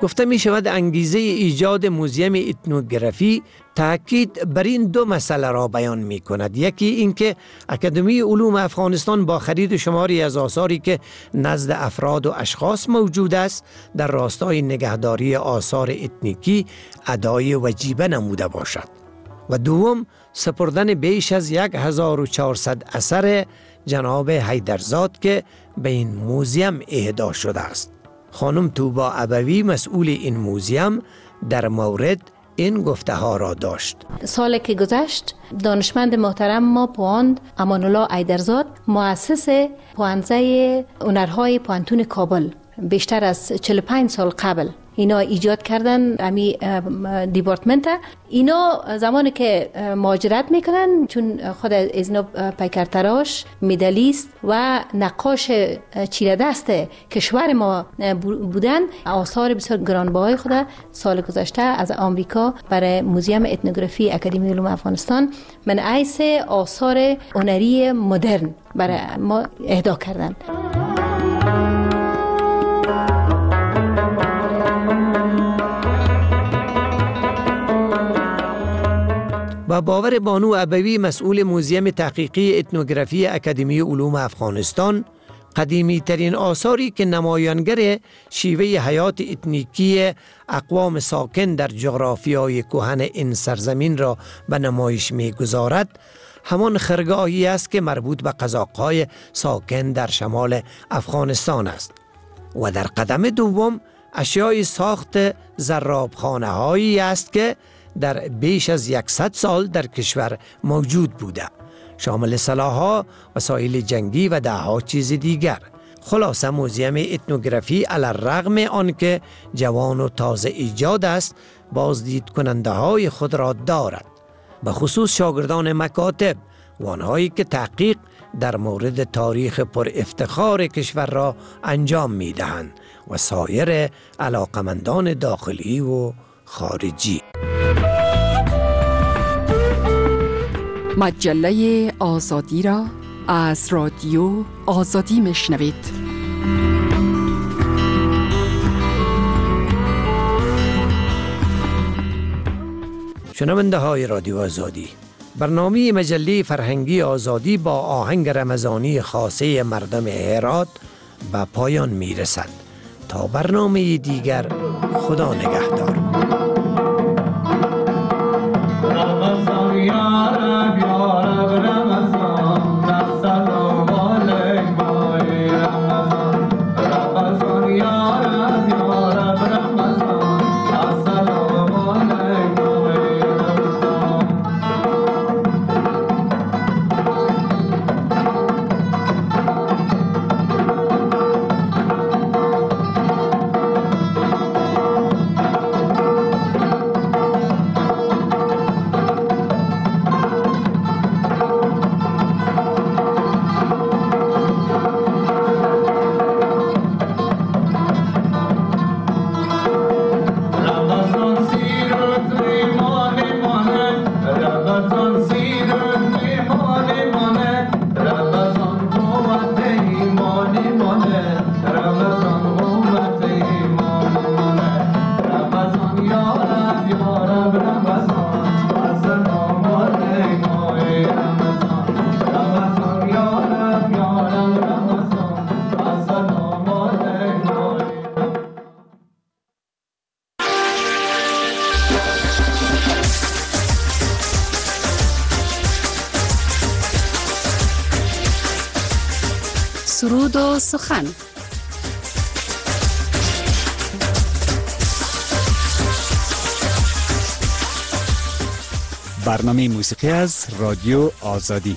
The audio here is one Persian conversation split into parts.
گفته می شود انگیزه ایجاد موزیم اتنوگرافی تاکید بر این دو مسئله را بیان می کند. یکی اینکه اکادمی علوم افغانستان با خرید شماری از آثاری که نزد افراد و اشخاص موجود است در راستای نگهداری آثار اتنیکی ادای وجیبه نموده باشد و دوم سپردن بیش از 1400 اثر جناب حیدرزاد که به این موزیم اهدا شده است. خانم توبا ابوی مسئول این موزیم در مورد این گفته ها را داشت. سال که گذشت دانشمند محترم ما پواند امان الله حیدرزاد مؤسس پوانزه هنرهای پوانتون کابل بیشتر از 45 سال قبل اینا ایجاد کردن امی دیپارتمنت. اینا زمانی که مهاجرت میکنن چون خود از اینا پیکرتراش مدالیست و نقاش چیره دست کشور ما بودن آثار بسیار گرانبهای خود سال گذشته از آمریکا برای موزیم اتنوگرافی اکادمی علوم افغانستان من حیث آثار هنری مدرن برای ما اهدا کردن. و باور بانو ابوی مسئول موزیم تحقیقی اتنوگرافی اکادمی علوم افغانستان قدیمی ترین آثاری که نمایانگر شیوه حیات اتنیکی اقوام ساکن در جغرافیای کهن این سرزمین را به نمایش می‌گذارد همان خرگاهی است که مربوط به قزاق‌های ساکن در شمال افغانستان است و در قدم دوم اشیای ساخت زرابخانه هایی است که در بیش از 100 سال در کشور موجود بوده، شامل سلاح‌ها، وسایل جنگی و ده‌ها چیز دیگر. خلاصه موزیم اتنوگرافی علی الرغم آنکه جوان و تازه ایجاد است بازدید کننده های خود را دارد، به خصوص شاگردان مکاتب و آنهایی که تحقیق در مورد تاریخ پر افتخار کشور را انجام می دهند و سایر علاقمندان داخلی و خارجی. مجله آزادی را از رادیو آزادی میشنوید. شنونده های رادیو آزادی، برنامه مجله فرهنگی آزادی با آهنگ رمضانی خاصه مردم هرات به پایان می رسد. تا برنامه دیگر، خدا نگهدار. سرود و سخن. برنامه موسیقی از رادیو آزادی.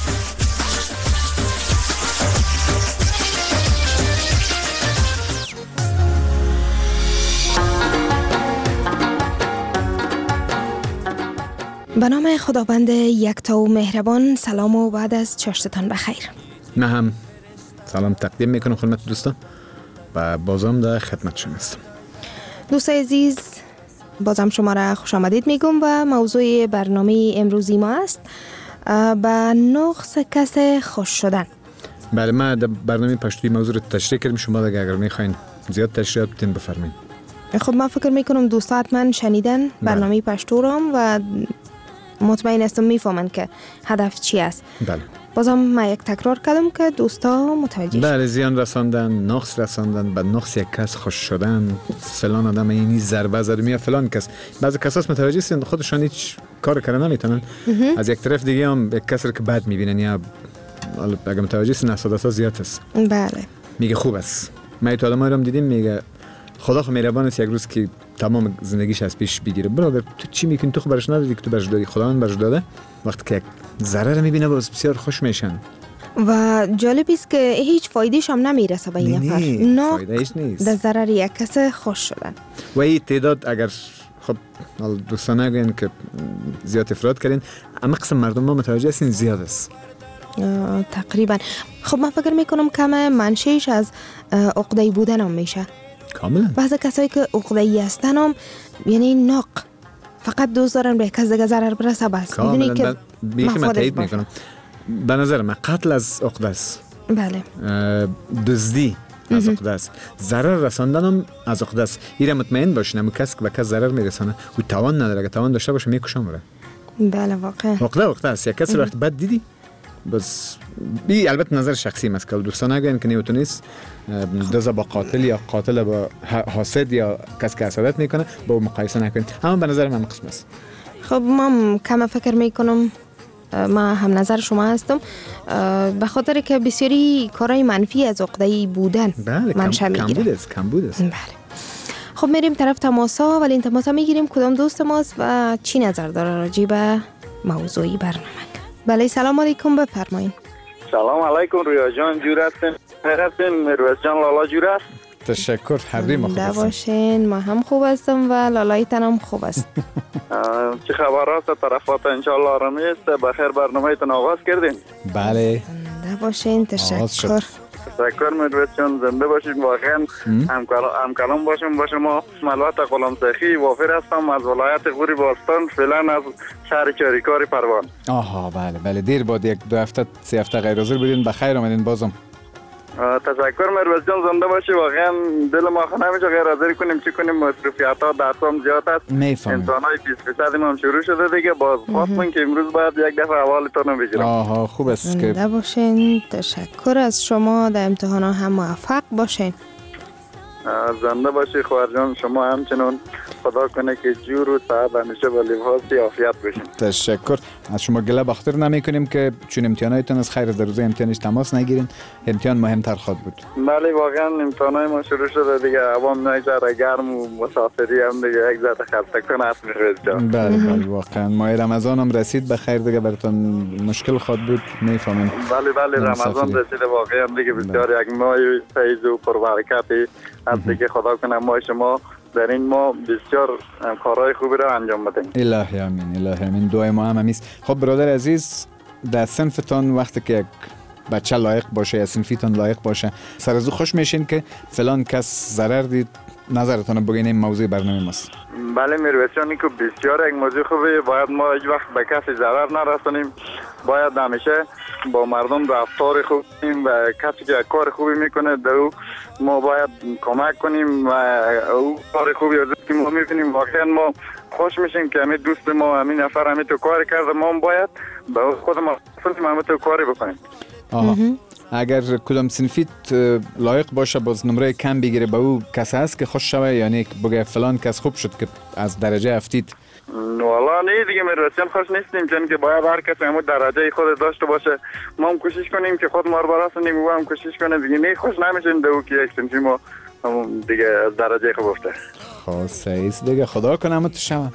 به نام خداوند یکتا و مهربان، سلام و بعد از چاشتتان بخیر. من هم سلام تقدیم میکنم خدمت دوستان و بازم در خدمتشون هستم. دوست عزیز، بازم شما را خوش آمدید میگم و موضوع برنامه امروزی ما است به نقص کس خوش شدن. بله، ما در برنامه پشتوی موضوع رو تشریح کردیم. شما اگر میخواین زیاد تشریح بدین بفرمایید. خب من فکر میکنم دوستا حتما شنیدن برنامه پشتو رام و مطمئن هستم میفهمن که هدف چی است. بله. بازم من یک تکرار کردم که دوستا متوجه بله، زیان رساندن، نقص رساندن، به نقص یک کس خوش شدن، فلان آدم اینی ضربه زد میاد فلان کس. بعضی کساس متوجه هستن خودشان هیچ کار کردن نمیتونن. از یک طرف دیگه هم یک کس رو که بد میبینن یا اگه متوجه هستن حسادت‌ها زیاد است. بله. میگه خوب است. ما تو آدمایی رو دیدیم میگه خدا خو مهربان است یک روز که تمام زندگیش از پیش بگیره. برادر تو چی میکنی؟ تو خبرش ندادی که تو برش دادی، خداوند برش داده. وقتی که یک ضرر میبینه باز بسیار خوش میشن. و جالب است که هیچ فایدهش هم نمیرسه به این نفر. نه فایدهش نیست. در ضرر یک کس خوش شدن. و این تعداد اگر خب دوستان نگوین که زیاد افراد کردین، اما قسم مردم ما متوجه هستین زیاد است. تقریبا. خب من فکر میکنم کم منشهش از عقده‌ای بودن هم میشه. کاملا. بعضی کسایی که عقده‌ای هستن هم یعنی ناق فقط دوست دارن به کس دیگه ضرر برسه بس. میدونی که بیخی من تایید میکنم. به نظر من قتل از عقده است. بله. دزدی از عقده است. ضرر رساندن هم از عقده است. ایره مطمئن باشین اما کس که به کس ضرر میرسانه و توان نداره، اگه توان داشته باشه میکشم بره. بله واقعا. عقده است. یک کس رو وقت بد دیدی بس بی البته نظر شخصی است که دوستان نگوین که نیوتونیست دزد با قاتل یا قاتل با حاسد یا کس که حسادت میکنه با مقایسه نکنین. اما به نظر من قسم است. خب من کم فکر میکنم ما هم نظر شما هستم به خاطر که بسیاری کارهای منفی از عقده‌ای بودن منشأ میگیره. کم بود است. بله. خب میریم طرف تماسا، ولی این تماسا میگیریم کدام دوست ماست و چی نظر داره راجع به موضوعی برنامه. بله سلام علیکم، بفرمایید. سلام علیکم رویا جان، جور هستین؟ خیر هستین؟ مروز جان لالا جور است؟ تشکر، هر دوی ما خوب هستیم. باشین، ما هم خوب هستم و لالایتان هم خوب است. چه خبر است؟ طرفات انشالله آرامی است؟ بخیر برنامه تان آغاز کردین؟ بله. باشین، تشکر. تشکر مروز جان، زنده باشین. واقعا همکلام باشیم با شما. ملوات غلامسخی وافر هستم از ولایت غوری باستان، فعلا از شهر چاریکار پروان. آها بله دیر بعد یک دو هفته سه هفته غیر حاضر بودین، بخیر آمدین بازم. تشکر مروز جان، زنده باشی. واقعا دل ما خنه میشه غیر حاضر کنیم چی کنیم، مصروفیات ها درسام زیاد است. امتحانای 20% هم شروع شده دیگه. باز خواستم که امروز باید یک دفعه احوالتون رو بگیرم. آها خوب است که زنده باشین. تشکر از شما، در امتحان ها هم موفق باشین. زنده باشی خواهر جان، شما همچنان خدا کنه که جور و سعادت همیشه با لباس عافیت باشین. تشکر. از شما گله بخاطر نمی کنیم که چون امتحاناتتون از خیر در روز امتحانش تماس نگیرین. امتحان مهمتر خواهد بود. بله واقعا امتحانای ما شروع شده دیگه. عوام نگذره گرم و مسافری هم دیگه یک ذره خسته کنه است میخواد جان. بله واقعا ماه رمضان هم رسید بخیر دیگه، براتون مشکل خواهد بود میفهمین. بله رمضان رسید واقعا دیگه، بسیار یک ماه فیض و پربرکتی است دیگه. خدا کنه ما شما در این ما بسیار کارهای خوبی را انجام بدیم. الهی امین. دعای ما هم همیست. خب برادر عزیز، در صنفتان وقتی که یک بچه لایق باشه یا صنفیتان لایق باشه، سر از او خوش میشین که فلان کس ضرر دید، نظرتان بگین. این موضوع برنامه ماست. بله میرویسیانی که بسیار یک موضوع خوبه. باید ما هیچ وقت به کسی ضرر نرسانیم. باید همیشه با مردم رفتار خوب کنیم و کسی که کار خوبی میکنه در او ما باید کمک کنیم و او کار خوبی از که ما میبینیم واقعا ما خوش میشیم که همین دوست ما همین نفر همین تو کار کرده، ما باید به خود ما همین تو کاری بکنیم. اگر کدام صنفیت لایق باشه باز نمره کم بگیره به او کس هست که خوش شوه، یعنی بگه فلان کس خوب شد که از درجه افتید؟ والا نه دیگه میرسیم خوش نیستیم، چون که باید هر کسی همون درجه خود داشته باشه. ما هم کوشش کنیم که خود ما رو برسونیم و هم کوشش کنه دیگه. نه خوش نمیشیم دو که یک صنفی ما همون دیگه از درجه خوب افته. خب صحیح دیگه، خدا کنه تو شما.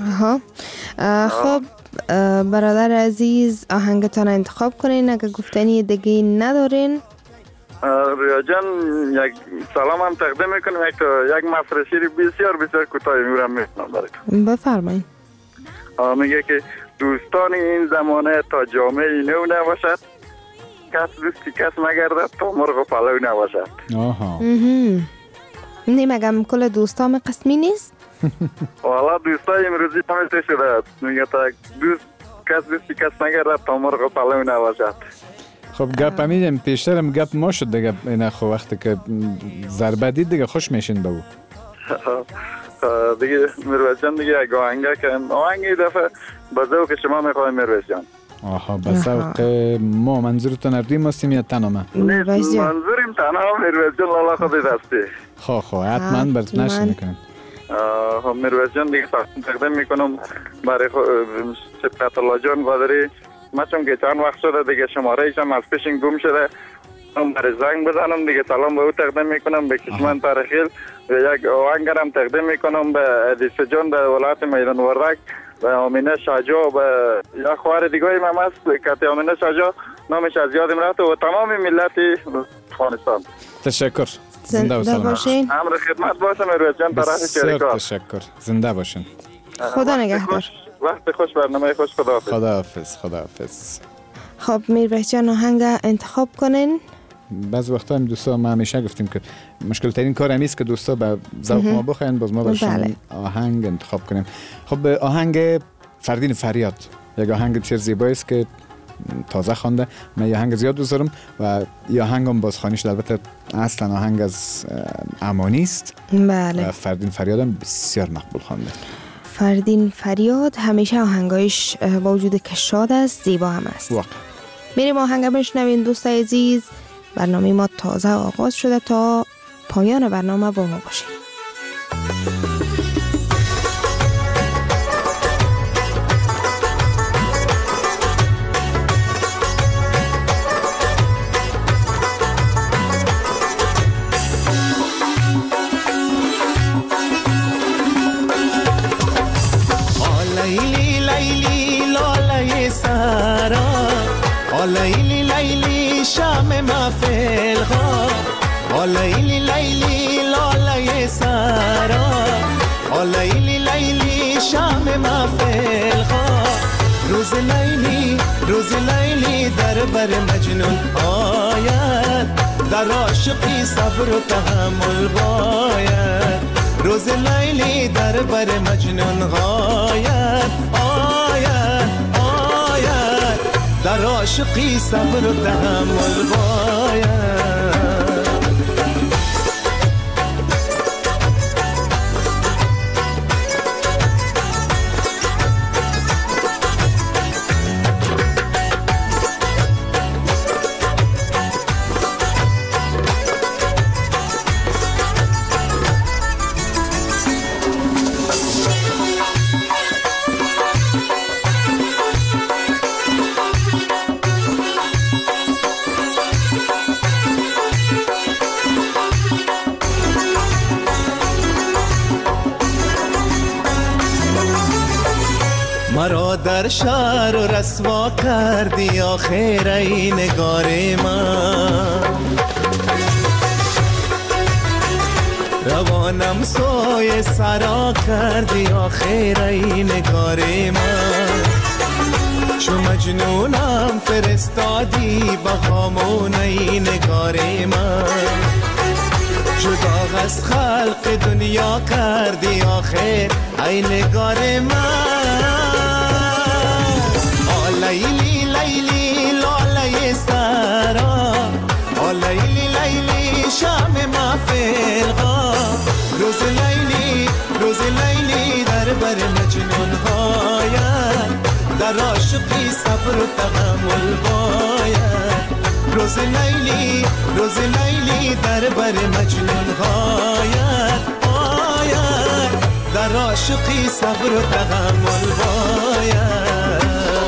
خب برادر عزیز آهنگتان انتخاب کنین اگه گفتنی دیگه ندارین. ریا جان یک سلام هم تقدیم میکنم. یک مصرع شیری بسیار کوتاه میگم میکنم براتون. بفرمایید. میگه که دوستان این زمانه تا جامعه نو نباشد، کس دوستی کس نگردد تا مرغ پلو نباشد. نمیگم کل دوستام قسمی نیست؟ والا دوستای امروزی همه شده. میگه تا کس دوستی کس نگردد تا مرغ پلو نباشد. خب گپ همین پیشترم گپ ما شد دیگه. این خو وقتی که ضربه دید دیگه خوش میشین به او. دیگه میرویس جان دیگه یک آهنگه که آهنگی دفعه با ذوق شما میخوایم میرویس جان. آها به ذوق ما. منظورتون اردیم هستیم یا تنها من؟ میرویس جان منظوریم تنها میرویس جان لالا خودی دستی. خواه حتما برات نشر میکنم. میرویس جان دیگه تقدیم میکنم برای سبقت الله جان قادری. من چون که چند وقت شده دیگه شماره ایشم از پیشین گم شده، برای زنگ بزنم دیگه سلام به او تقدیم میکنم به کشمن تاریخیل و یک آهنگرم تقدیم میکنم به ادیس جان در ولایت میدان وردک و آمینه شاجا و یا خواهر دیگه هم هست که آمینه شاجا نامش از یادم رفته و تمام ملت افغانستان. تشکر. زنده و سلامت باشین. امر خدمت باشم میرویس جان طرف شریکا. تشکر. زنده باشین. خدا نگهدار. وقت خوش، برنامه خوش. خداحافظ. خداحافظ. خداحافظ. خب میرویس جان آهنگ انتخاب کنین. بعض وقتا هم دوستا ما همیشه گفتیم که مشکل ترین کار همیست که دوستا به ذوق ما بخواین باز ما برشون آهنگ انتخاب کنیم. خب آهنگ فردین فریاد یک آهنگ بسیار زیبایی است که تازه خوانده. من یه آهنگ زیاد دوست دارم و یه آهنگ هم بازخوانیش البته اصلا آهنگ از امانی است. بله. و فردین فریاد هم بسیار مقبول خوانده. فردین فریاد همیشه آهنگایش با وجود که شاد است زیبا هم است. واقعا. میریم آهنگ بشنوین دوستای عزیز. برنامه ما تازه آغاز شده، تا پایان برنامه با ما باشید. لیلی لیلی لاله سارا، لیلی لیلی شام محفل ها، لیلی لیلی لاله سارا، لیلی لیلی شام محفل ها. روز لیلی در بر مجنون آید، در عاشقی صبر و تحمل باید. روز لیلی در بر مجنون غاید، آید در عاشقی صبر و تحمل باید. مرا در شهر و رسوا کردی آخر ای نگار من، روانم سوی سرا کردی آخر ای نگار من. چو مجنونم فرستادی با خامون ای نگار من، جدا از خلق دنیا کردی آخر ای نگار من. لیلی لیلی لاله سارا، لیلی لیلی شام محفل ها. روز لیلی در بر مجنون هاید، در عاشقی صبر و تحمل باید. روز لیلی در بر مجنون هاید، در عاشقی صبر و تحمل باید.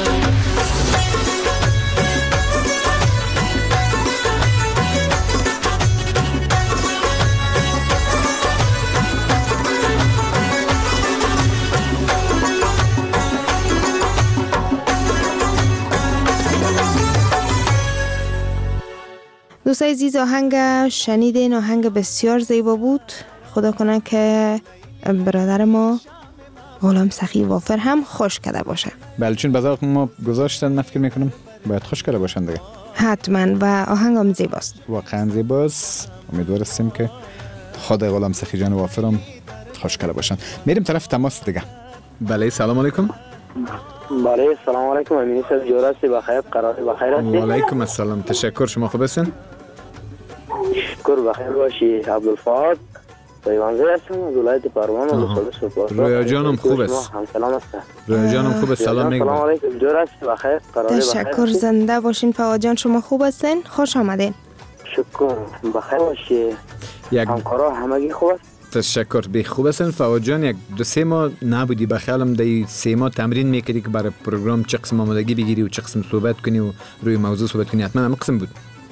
دوستای عزیز آهنگ شنیدین، آهنگ بسیار زیبا بود. خدا کنه که برادر ما غلام سخی وافر هم خوش کرده باشه. بله چون بذار ما گذاشتن نفکر میکنم باید خوش کرده باشن دیگه. حتما. و آهنگ هم زیباست، واقعا زیباست. امیدوارستیم که خود غلام سخی جان وافر هم خوش کرده باشن. میریم طرف تماس دیگه. بله سلام علیکم. بله سلام علیکم. امین صاحب جور هستی؟ بخیر قراری بخیر هستی؟ و علیکم السلام. تشکر. شما خوب هستین؟ شکر بخیر باشی. عبدالفات پیوانزه هستم از ولایت پروان و بساله سپاس. رویا جانم خوب است. سلام است. رویا جانم خوب است. سلام میگم. سلام علیکم. جور است بخیر. تشکر، زنده باشین فواد جان. شما خوب هستین؟ خوش آمدین. شکر، بخیر باشی. همکارا همگی خوب است؟ تشکر، بی خوب هستن. فواد جان یک 2-3 ماه نبودی، بخیالم دی 3 ماه تمرین میکردی که برای پروگرام چه قسم آمادگی بگیری و چه قسم صحبت کنی و روی موضوع صحبت کنی. حتما هم قسم بود.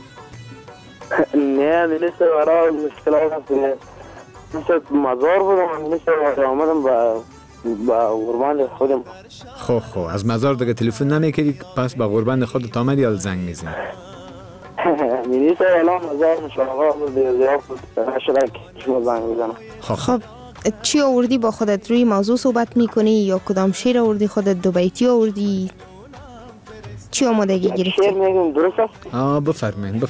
نه نیست، برای مشکلات هست. مثل مزار بودم، مثل آمدم با قربان خودم. خب از مزار دیگه تلفن نمیکردی، پس با قربان خودت آمدی یا زنگ میزنی؟ نیست الان مزار مشاغل بود دیگه زیاد شده که شما زنگ میزنم. خب چی آوردی با خودت؟ روی موضوع صحبت میکنی یا کدام شعر آوردی خودت؟ 2 بیتی آوردی؟ چی آمادگی گرفتی؟ شعر میگم درست است؟ بفرمایید.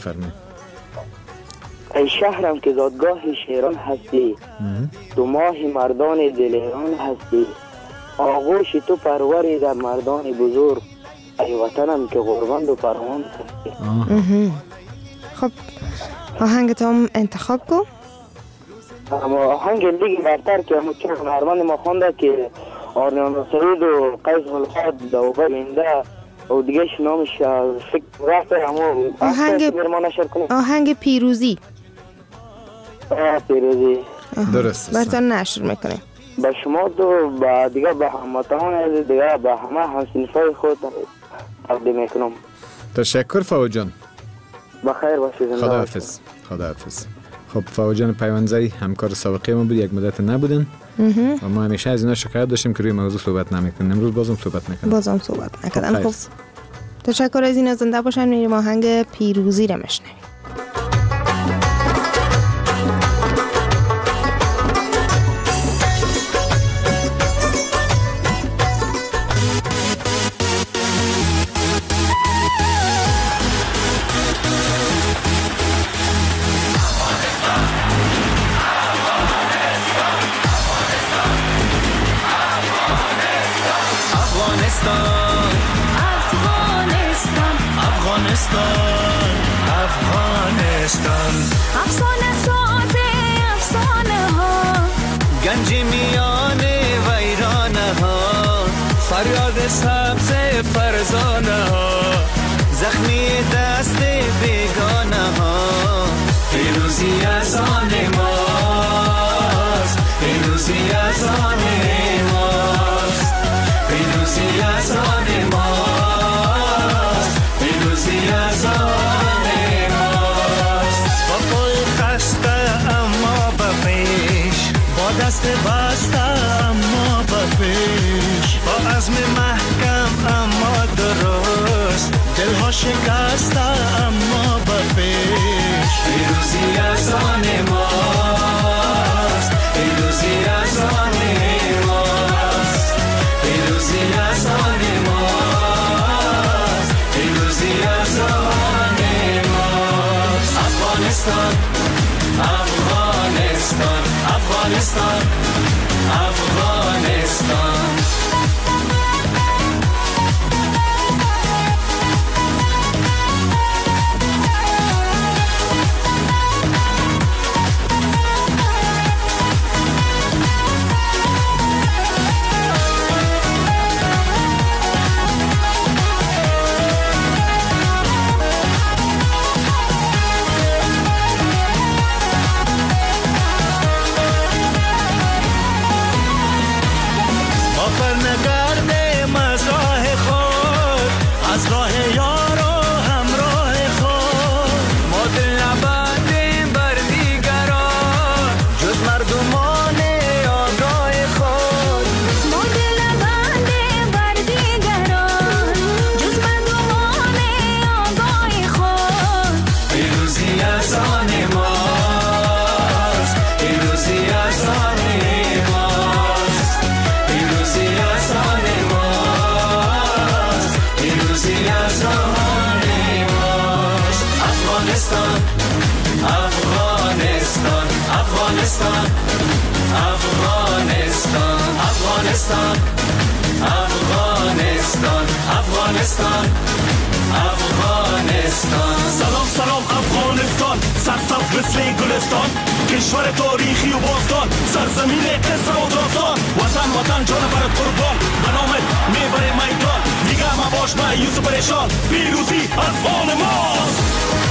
ای شهرم که زادگاه شیران هستی، 2 ماه مردان دلیران هستی، آغوش تو پروری در مردان بزرگ، ای وطنم که قربان و پروان هستی. خب آهنگ تو هم انتخاب کو. اما آهنگ دیگه برتر که همون که هنرمند ما خونده که آریان سعید و قیس الفاد دوبه اینده و دیگه نامش فکر رفته همون آهنگ پیروزی. پیروزی درست برتان نشر میکنیم. با شما دو با دیگه با هموطنان دیگه با همه همسنفای خود تقدیم میکنم. تشکر فواد جان. بخیر باشید. خداحافظ. خب فواد جان پیوانزه‌ای همکار سابقه ما بود، یک مدت نبودن و ما همیشه از اینا شکایت داشتیم که روی موضوع صحبت نمیکنیم. امروز بازم صحبت نکردن. خب تشکر از این. زنده باشن. میریم آهنگ پیروزی رو میشنویم. افغانستان افسانه ساز افسانه ها، گنج میان ویرانه ها، فریاد سبز فرزانه ها، زخمی دست بیگانه ها. پیروزی از آن ماست، پیروزی از آن ماست، پیروزی از آن ماست، پیروزی از آن دست بسته اما به پیش، با عزم محکم اما درست، دلها شکسته اما به پیش. پیروزی از آن ماست، پیروزی از آن ماست، پیروزی از آن ماست، پیروزی از آن ماست. افغانستان افغانستان افغانستان افغانستان. Afghanistan, Afghanistan, Afghanistan, Afghanistan, Afghanistan. Salam, salam, Afghanistan. Sar, sar, مثل گلستان. کشور تاریخی و باستان، سرزمین قصر و داستان. وطن وطن جان برات قربان، به نامت میبره میدان. دیگه مباش مایوس و پریشان، پیروزی از آن ماست.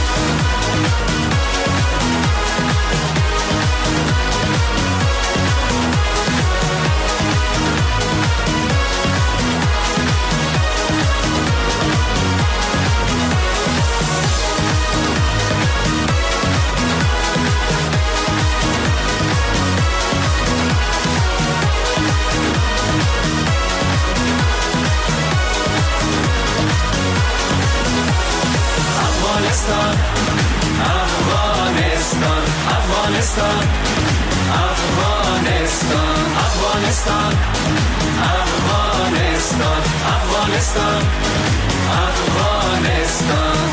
Afghanistan, Afghanistan, Afghanistan, Afghanistan, Afghanistan, Afghanistan, Afghanistan.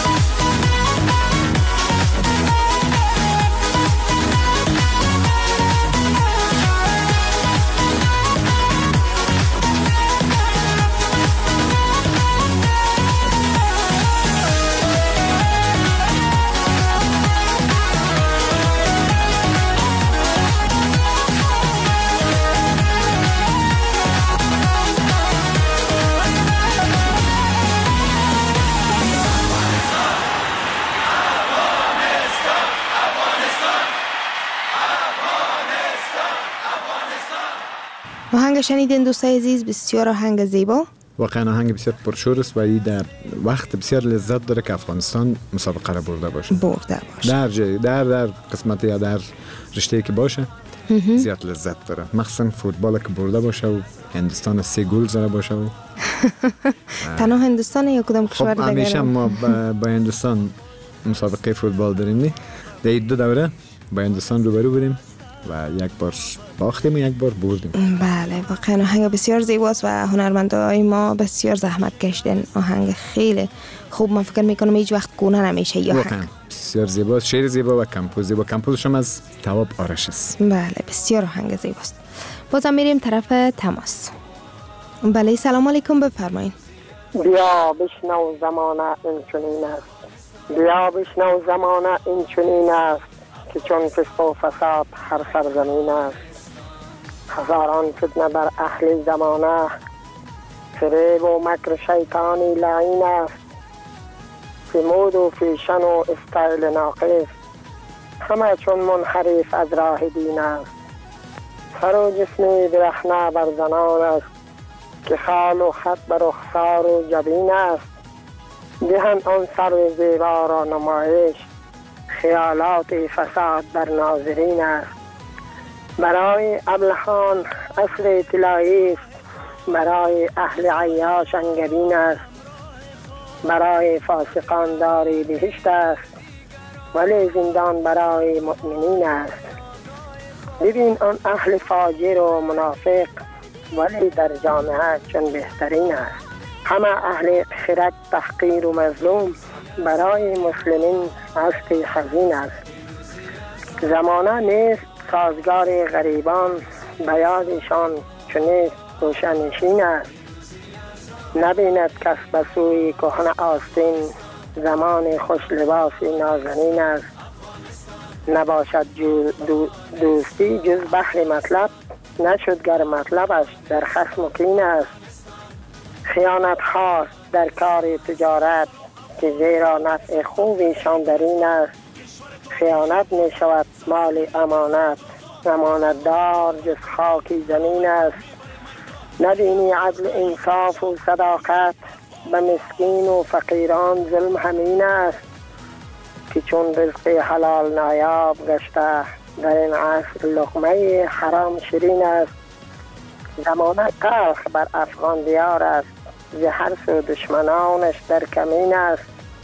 آهنگ شنیدین دوستای عزیز، بسیار آهنگ زیبا، واقعا آهنگ بسیار پرشور است و این در وقت بسیار لذت داره که افغانستان مسابقه را برده باشه. در جای در قسمت یا در رشته که باشه زیاد لذت داره، مخصوصا فوتبال که برده باشه و هندوستان 3 گل زده باشه و تنها هندوستان یا کدام کشور دیگه؟ همیشه ما با هندوستان مسابقه فوتبال داریم. نه در 2 دوره با هندوستان روبرو بودیم و یک بار باختیم و یک بار بردیم. بله، واقعا آهنگ بسیار زیباست و هنرمندای ما بسیار زحمت کشیدن. آهنگ خیلی خوب، من فکر میکنم هیچ وقت گونه نمیشه. یا واقعا بسیار زیباست، شعر زیبا و کمپوز زیبا. کمپوزش هم از تواب آرش است. بله، بسیار آهنگ زیباست. بازم میریم طرف تماس. بله، سلام علیکم، بفرمایید. بیا بشنو زمانه این چنین است، بیا بشنو زمانه این چنین است که چون فسق و فساد هر سرزمین است. هزاران فتنه بر اهل زمانه، فریب و مکر شیطانی لعین است. فمود و فیشن و استایل ناقص، همه چون منحرف از راه دین است. سر و جسمی برهنه بر زنان است، که خال و خط بر رخسار و جبین است. دهند آن سر زیبا را نمایش، خیالات فساد بر ناظرین است. برای ابلهان عصر طلایی است، برای اهل عیاش انگبین است. برای فاسقان داری بهشت است، ولی زندان برای مؤمنین است. ببین آن اهل فاجر و منافق، ولی در جامعه چون بهترین است. همه اهل خرد تحقیر و مظلوم، برای مسلمین عشق حزین است. زمانه نیست سازگار غریبان، بیادشان چونیست روشنشین است. نبیند کس بسوی کهن آستین، زمان خوش لباسی نازنین است. نباشد دوستی جز بحر مطلب، نشد گر مطلبش در خصم و کین است. خیانت خاص در کار تجارت، که زیرا نفع خوبیشان در این است. خیانت می شود مال امانت، امانت دار جز خاکی زمین است. ندینی عدل انصاف و صداقت، به مسکین و فقیران ظلم همین است. که چون رزق حلال نایاب گشته، در این عصر لقمه حرام شیرین است. زمانه قلق بر افغان دیار است، زهر و دشمنانش در کمین است.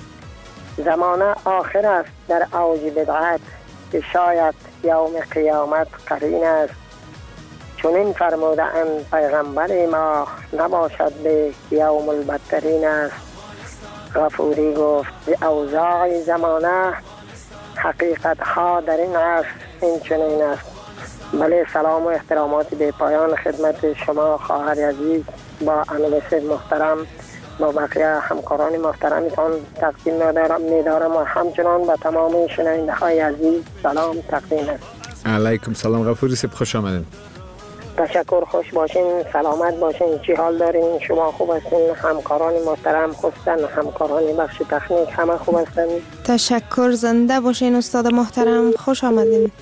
زمانه آخر است در اوج بدعت، که شاید یوم قیامت قرین است. چون این فرموده اند پیغمبر ما، نباشد به یوم البدترین است. غفوری گفت به اوضاع زمانه، حقیقت ها در این عصر این چنین است. بله، سلام و احترامات به پایان خدمت شما خواهر عزیز با انویس محترم با بقیه همکاران محترمتان تقدیم می‌دارم و همچنان به تمام شنونده های عزیز سلام تقدیم است. علیکم سلام غفوری صاحب، خوش آمدین. تشکر، خوش باشین، سلامت باشین. چی حال دارین؟ شما خوب هستین؟ همکاران محترم خصوصا همکاران بخش تکنیک همه خوب هستن؟ تشکر، زنده باشین استاد محترم، خوش آمدین.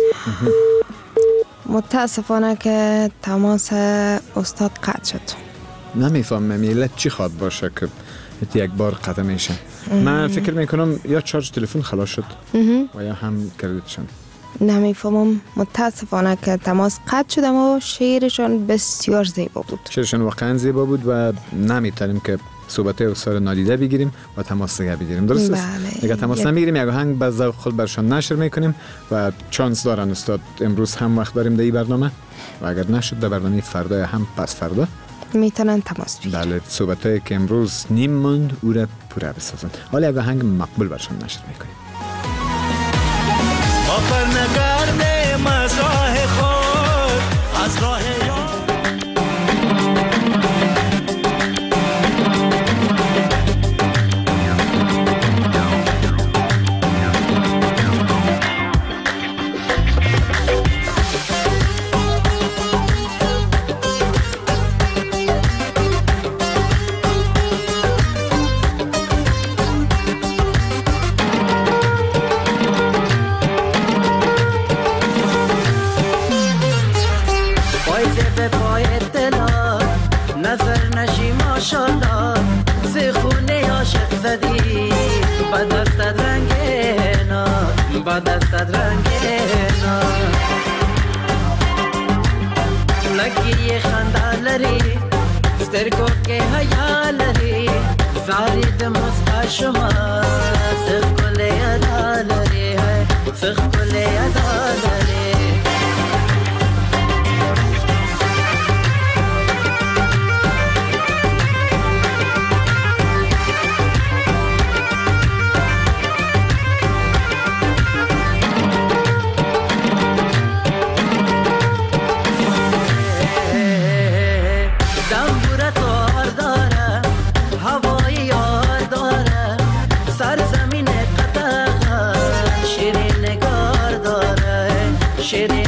متاسفانه که تماس استاد قطع شد. نمیفهمم علت چی خواد باشه که یک بار قطع میشه. من فکر میکنم یا چارج تلفن خلاص شد و یا هم کردیتشون. نمیفهمم، متاسفانه که تماس قطع شد، اما شعرشان بسیار زیبا بود. شعرشان واقعا زیبا بود و نمیتونیم که صحبت استاد نادیده بگیریم و تماس دیگه بگیریم. درست است؟ اگر تماس نمیگیریم یک آهنگ به ذوق خود برشان نشر میکنیم و چانس دارن استاد امروز هم وقت داریم در این برنامه و اگر نشد در برنامه فردا هم پس فردا میتونن تماس بگیرن. بله، صحبتایی که امروز نیم موند او را پوره بسازن. حالا یک آهنگ مقبول برشان نشر میکنیم. ما پر نگردیم از راه خود، از راه دستت رنگینا لگی خنده لري سترګو کې حیا لري زارید مستشما سخل ادا لري سخل ادا لري شیرین